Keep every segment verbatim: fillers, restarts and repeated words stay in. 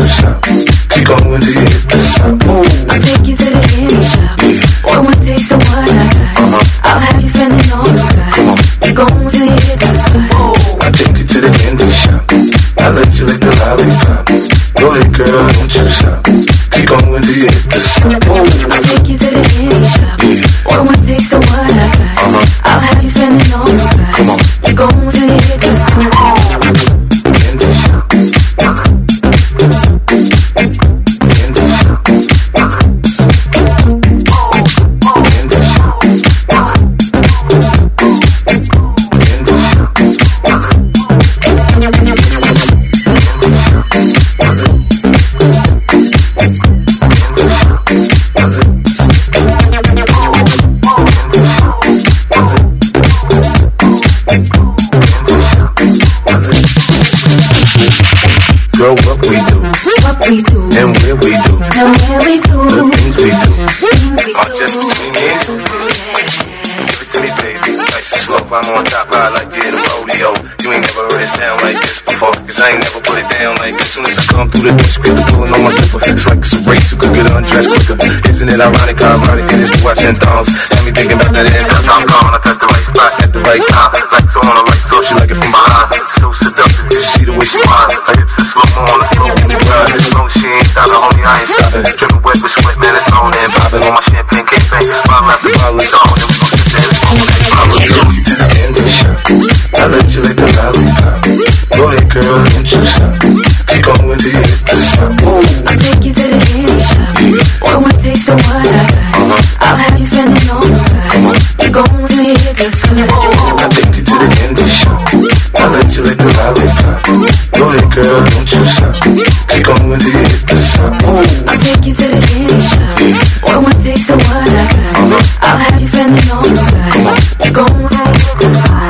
stop. Keep going till you hit the stop. Ooh. I'll take you to the candy shop. Yeah. One more taste of what I got. Uh-huh. I'll have you spending all the time. Come on. Keep going till you hit the spot. Ooh. I'll take you to the candy shop. I'll let you lick the lollipop. Go ahead, girl, don't you stop. Keep going till you hit the spot. Ooh. I'll take you to the candy shop. Yeah. One more taste of what I got. Uh-huh. I'll have you spending all the time. Come on. Keep going till you hit the spot. Candy shop. Girl, what we do, what we do, and where we do, and where we do, the things we do, things we are do. just between me and you. Give it to me, baby, nice and slow. I'm on top, ride like you're in a rodeo. You ain't never heard it sound like this before, cause I ain't never put it down like this. Soon as I come through the door, she feel the pulling on my zipper. It's like it's a race, who could get undressed quicker. Isn't it ironic how ironic it is to watch ten thongs? Got me thinking about that ass, I'm gone. I touch the right spot at the right time. Lights on the right, so she like it from behind. So seductive, you see the way she whine. Her hips are slow on the floor when we ride. As long as she ain't stopping, homie, I ain't stopping. Dripping wet with sweat, man, it's on. And popping on my champagne campaign. Bottle after bottle, it's on. And we gon' sit there and smoke that bottle. Candy shop, I let you lick the lollipop. Go ahead, girl, don't you stop. Keep going till you hit the spot. I'll take you to the candy shop. One more taste of what I got. Uh-huh. I'll have you spending all the time. Keep going till you hit the spot. I'll take you to the candy shop. I'll let you lick the lollipop. Go ahead, girl, don't you stop. Keep going till you hit the spot. I'll take you to the candy shop. One more taste of what I got. Uh-huh. I'll have you spending all the time. Keep going till you hit the spot.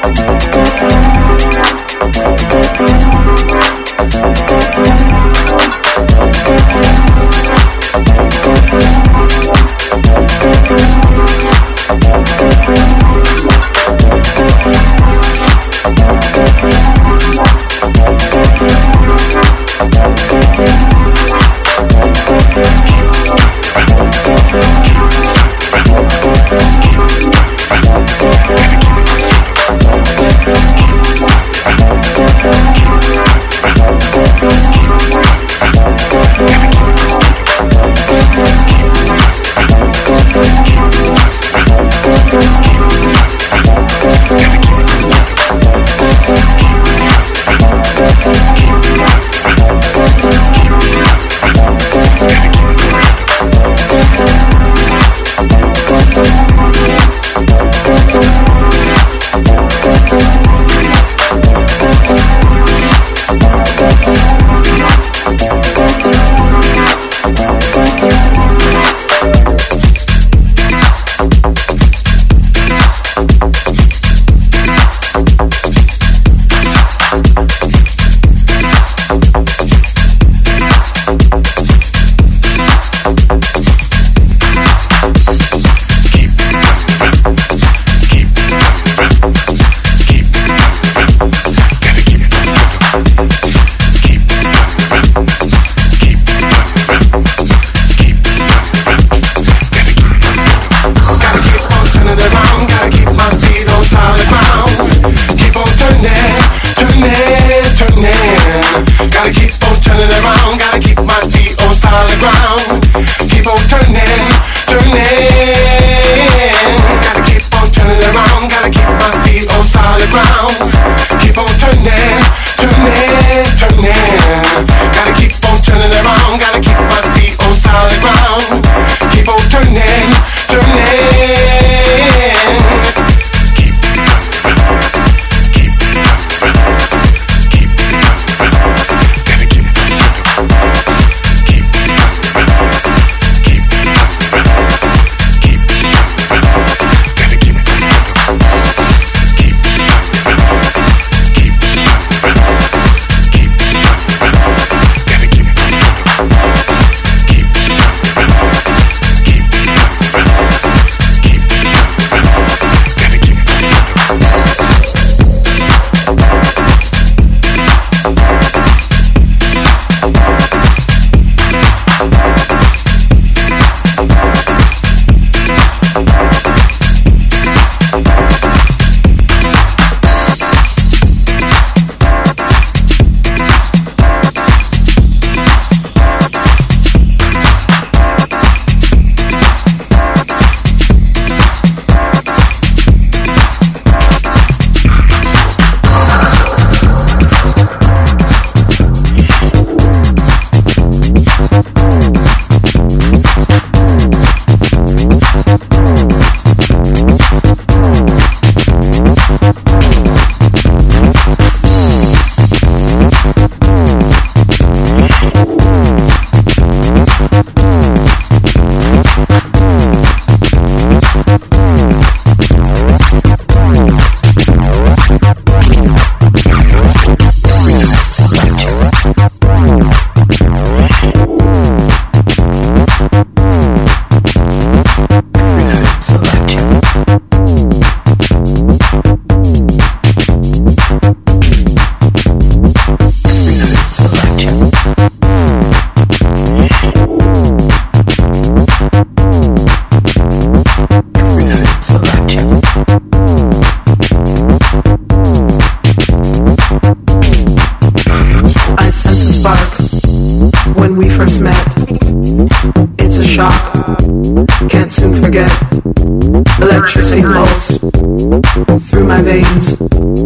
Electricity pulse through my veins.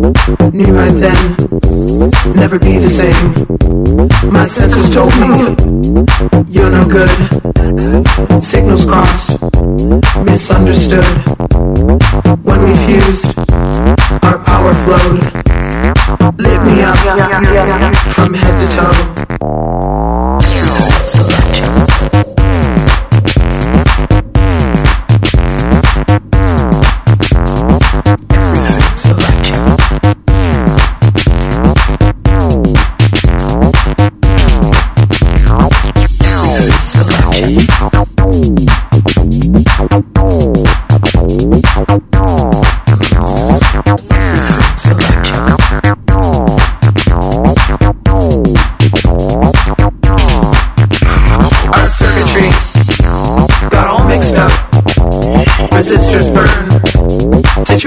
Knew right then, never be the same. My senses told me, you're no good. Signals crossed, misunderstood. When we fused, our power flowed. Lit me up from head to toe. Selection.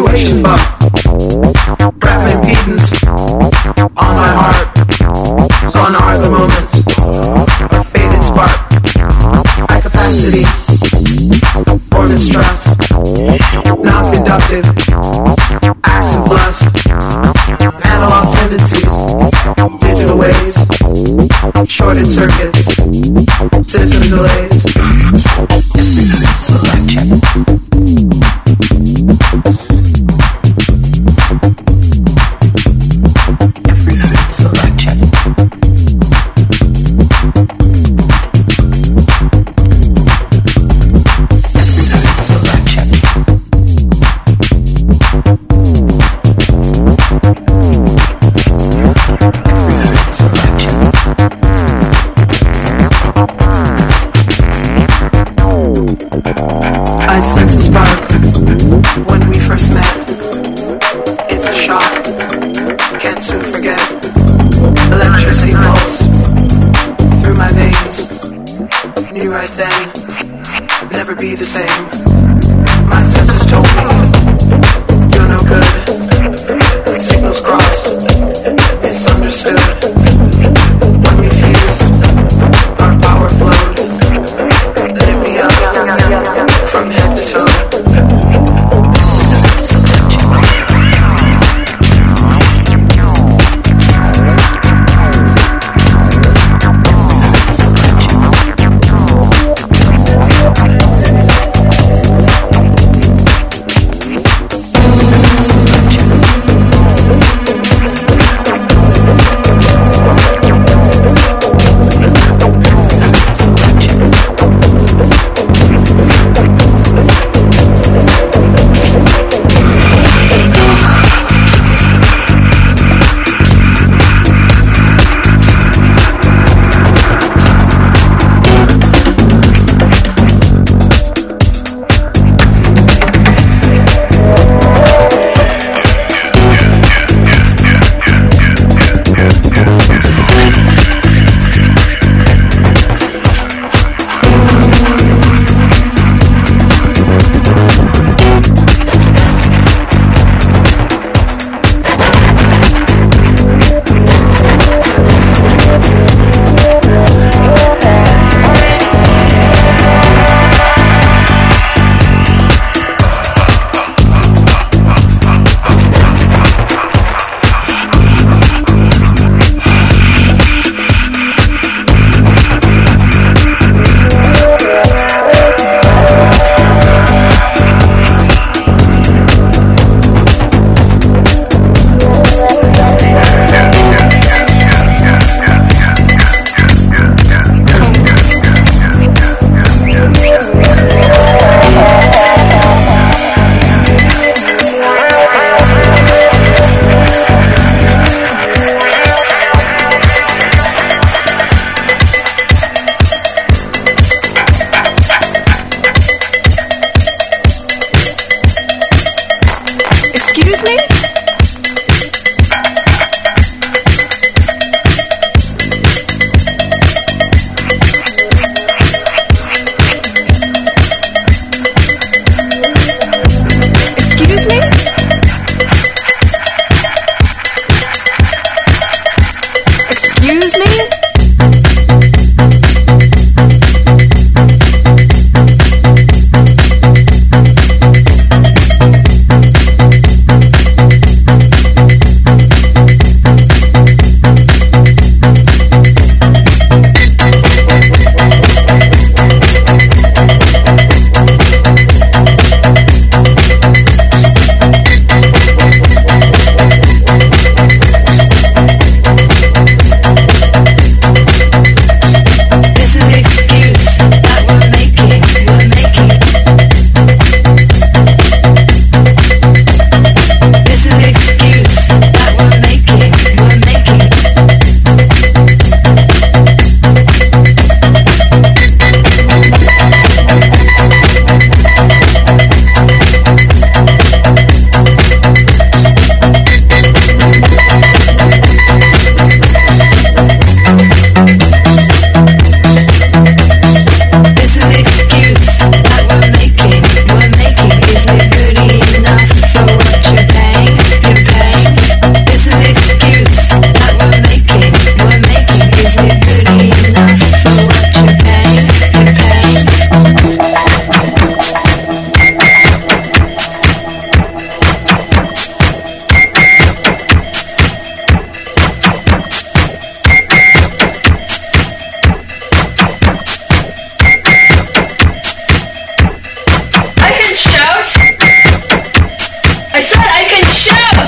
situation fucked. Rap impedance on my heart. Gone are the moments of faded spark. High capacity or mistrust. Not conductive. Acts of lust. Analog tendencies. Digital ways. Shorted circuits. System delays. I sense a spark when we first met. It's a shock, can't soon forget. Electricity pulsed through my veins. Knew right then, never be the same. My senses told me, you're no good. Signals crossed, misunderstood. When we fused, our power flowed. Lit me up from head to toe.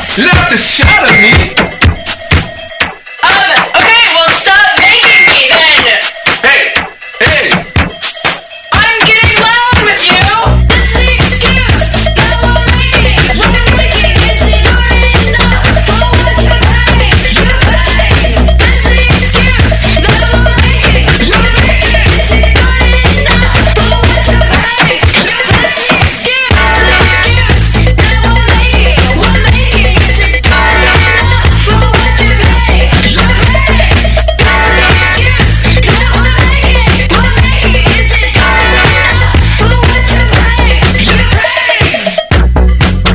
Left the shot of me. Um, okay, well stop making me then. Hey, hey. I'm getting loud with you. This is the excuse that we're making. What I'm thinking is it not enough for what you pay. You pay. This is the excuse that we're making. You're making. Is it not enough for what you pay. You pay. This is the excuse. This is the excuse that we're making. We're making. Is it not enough for what you pay. You pay. This is the excuse that we're making. We're making. Is it not enough for what you pay. You pay.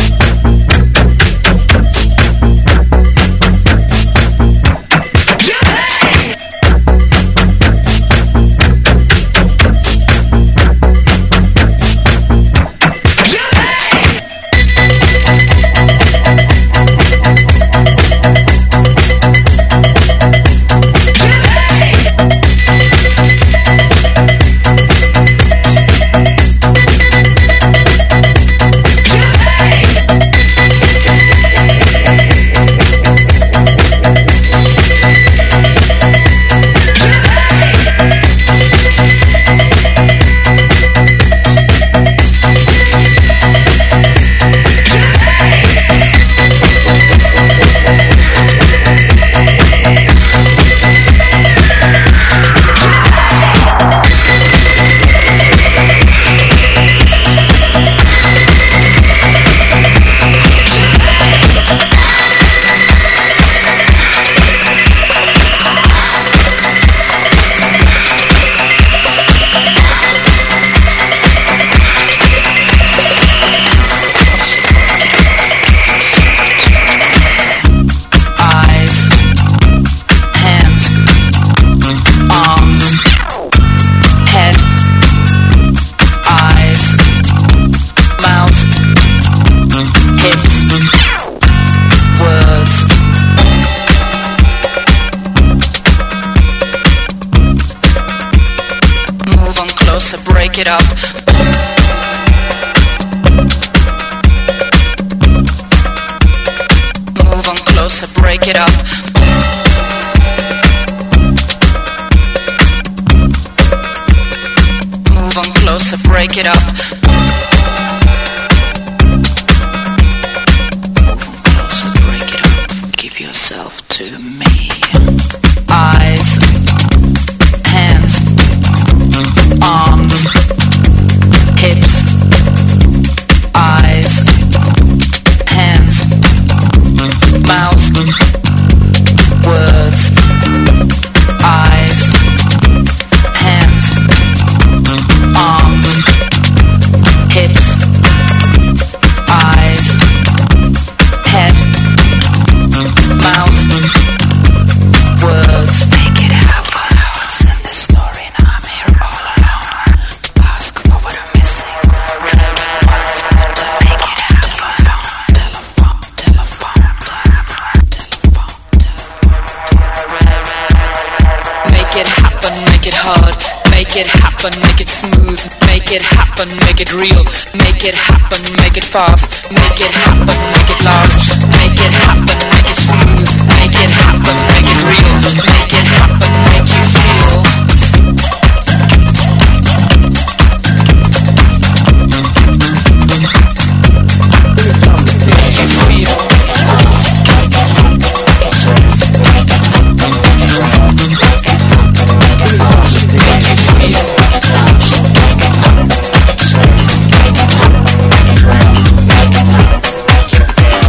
Break it up. Move on closer, break it up. Move on closer, break it up. Move on closer, break it up. Give yourself to me. Eyes, hands, arms, hips, eyes, hands, mouth, words, eyes, hands, arms, hips, eyes, head, mouth, words. Make it happen. What's in the story? Now I'm here all alone. Ask for what I'm missing. Once to make it happen. Telephone, telephone, telephone, telephone, telephone. Make it happen, make it hard. Make it happen, make it smooth. Make it happen, make it real. Make it happen, make it fast. Make it happen, make it last. Make it happen, make it smooth. Make it happen, make it real. Make it happen, make you feel. Make you feel. Make you feel. Make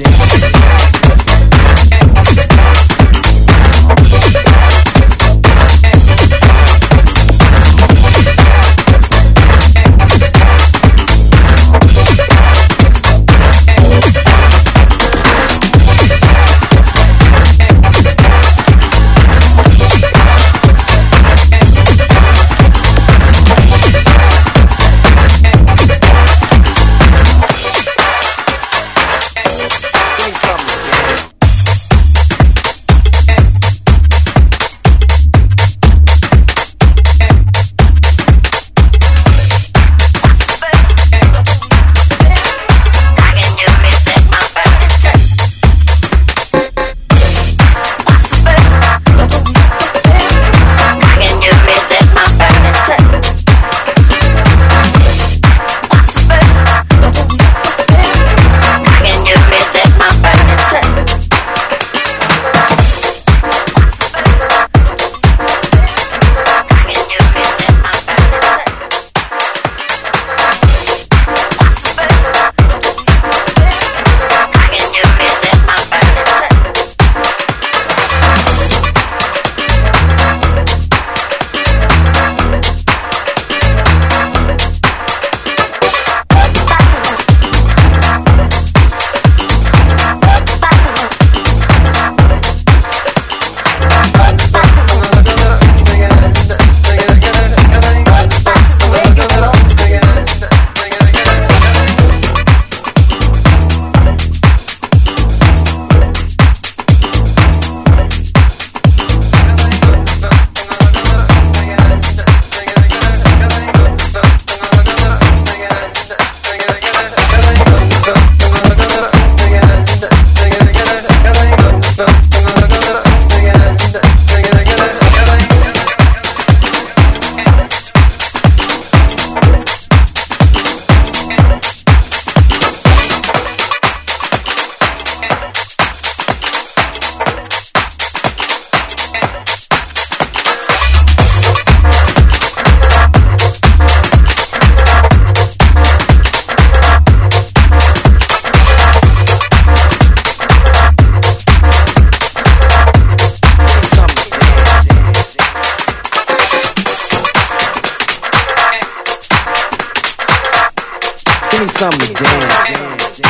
Give me something to dance.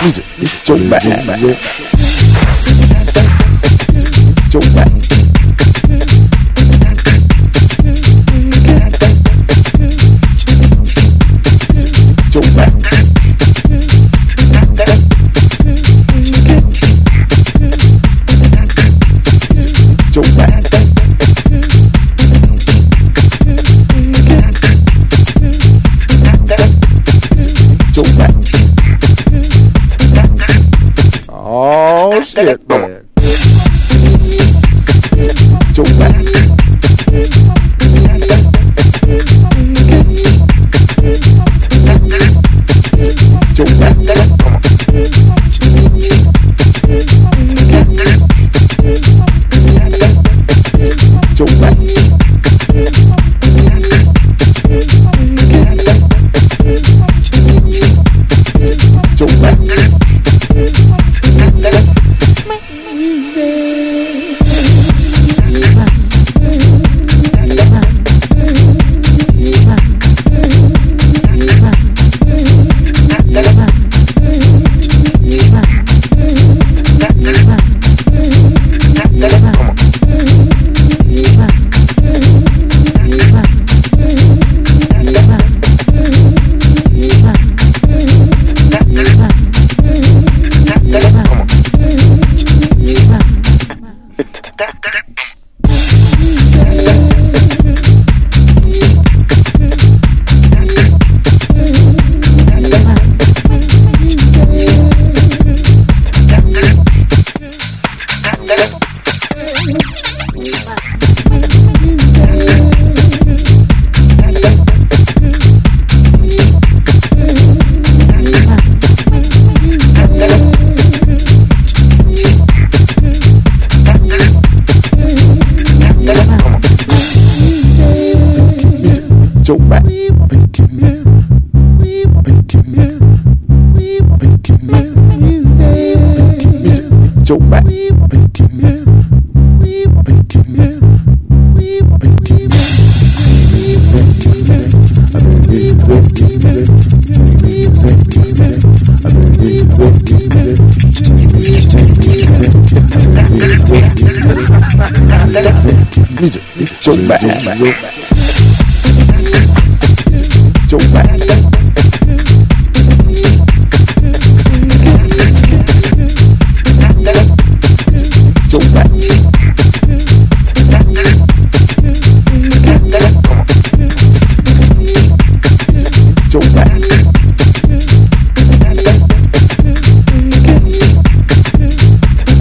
music, Joe Mac, Joe Mac, Joe Mac. Oh shit, man. Joe Mac. Joe Mac. Joe Mac. Joe Mac. Joe Mac, making me, making me, making me, making music. Joe Mac, making me, making me, making me, music. Joe Mac. Joe Mac. Joe Mac. Joe Mac.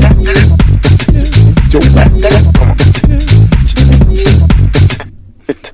Joe Mac.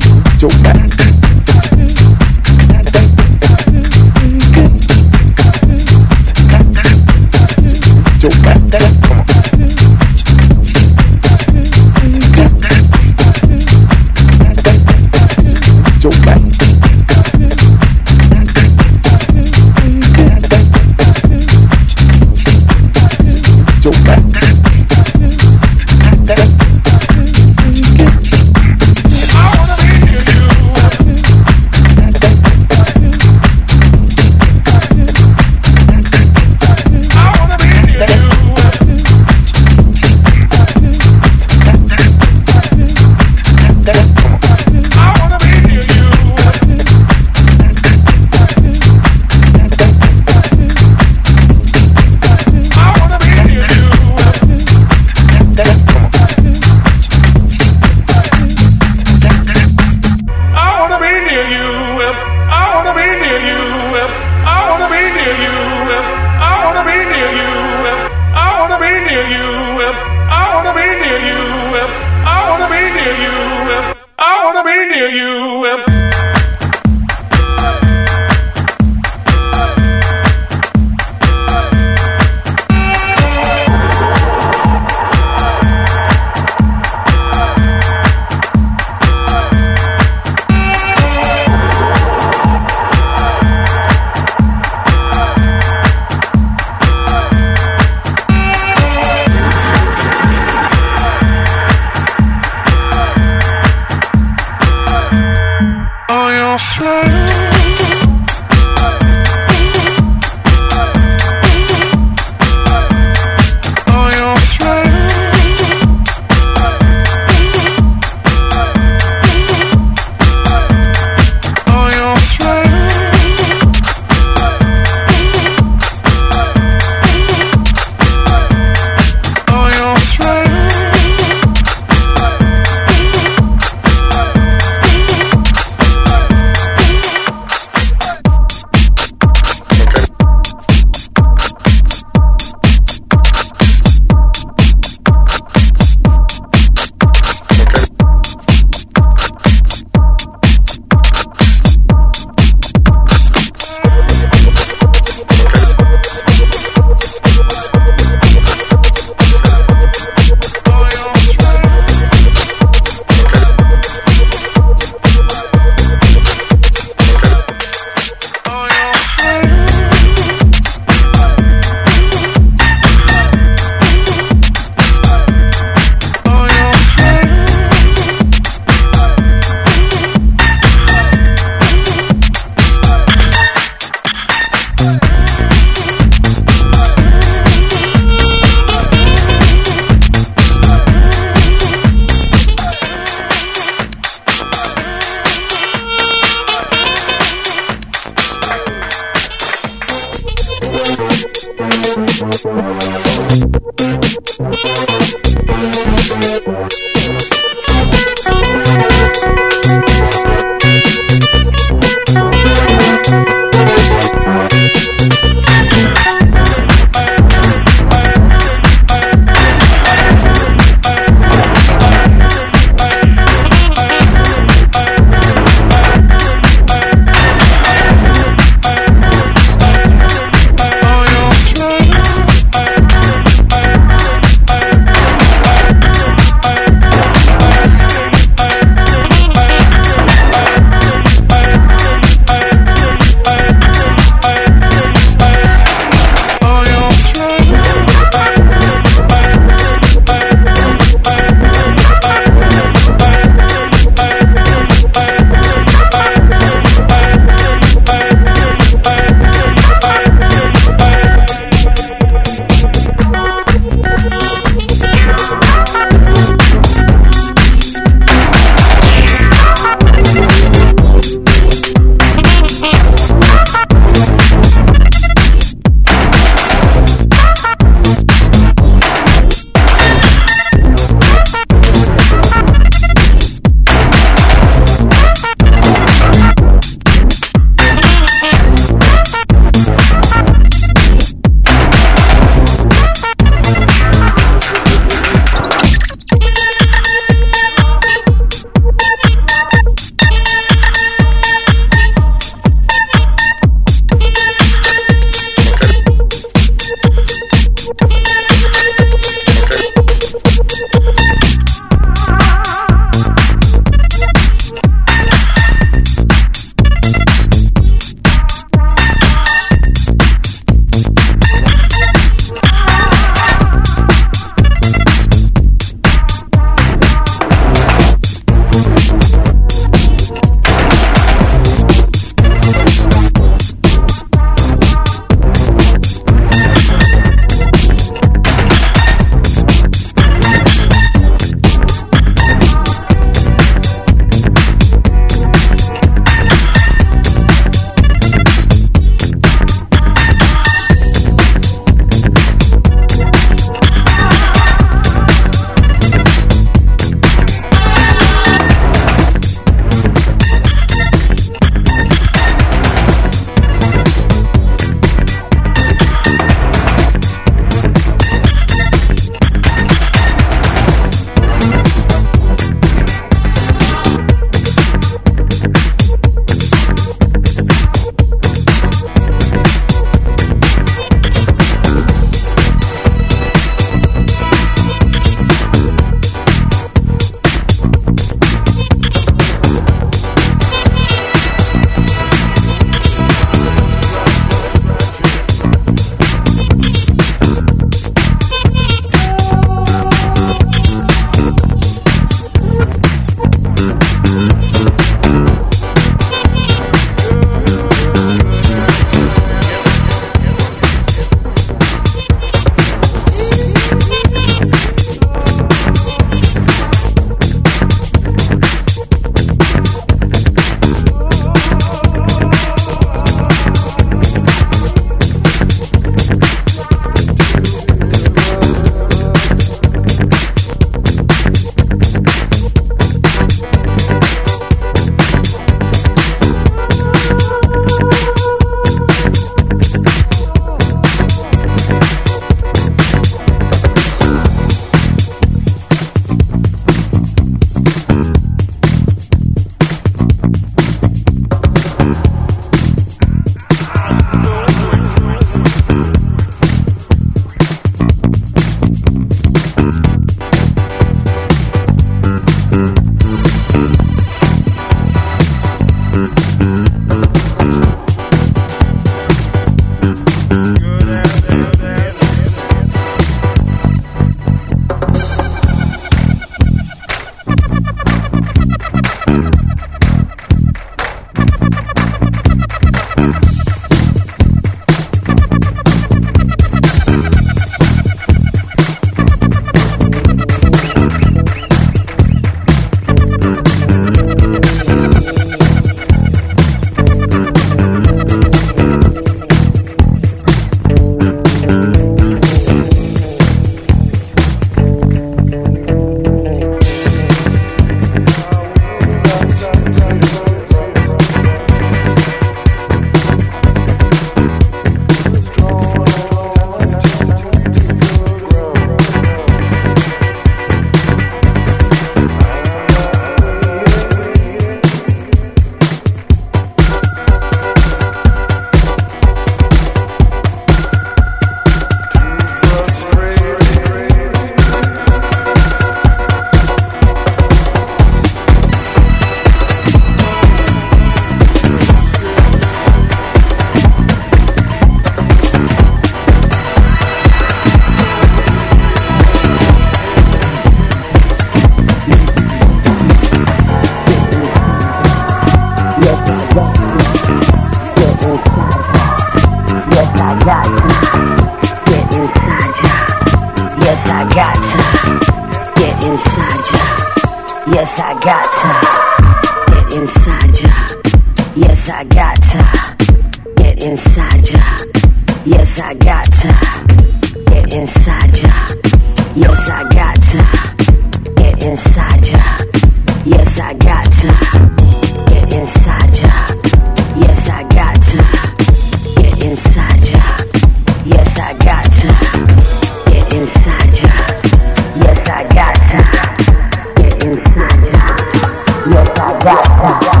Yes, I got to get inside ya. Yes, I got to get inside ya. Yes, I got to get inside ya. Yes, I got to get inside ya. Yes, I got to get inside ya. Yes, I got to get inside ya. Yes, I got to get inside ya. Yes, I got to get inside ya. Yes, I got to.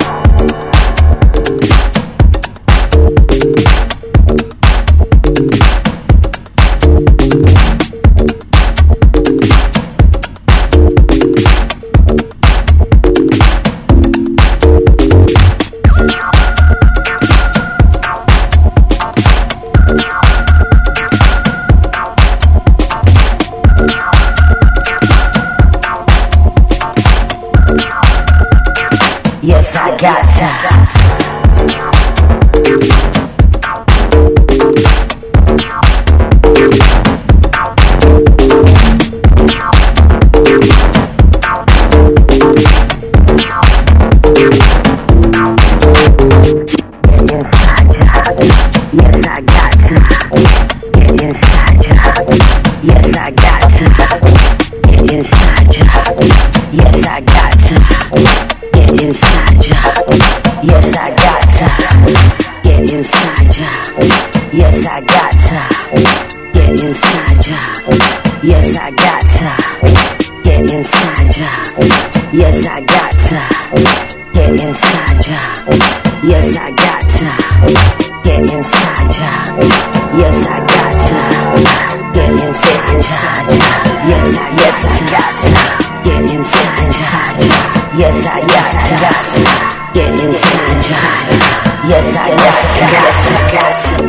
Yes, I got to. Yes, I got to get inside ya. Yes, I got to get inside ya. Yes, I got to get inside ya. Yes, I got to get inside ya. Yes, I got to get inside ya. Yes, I yes I got to get inside ya. Yes, I got to get inside ya. Yes, I got to.